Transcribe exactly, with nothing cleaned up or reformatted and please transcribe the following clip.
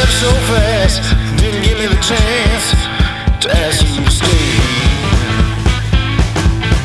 left so fast, didn't give me the chance to ask you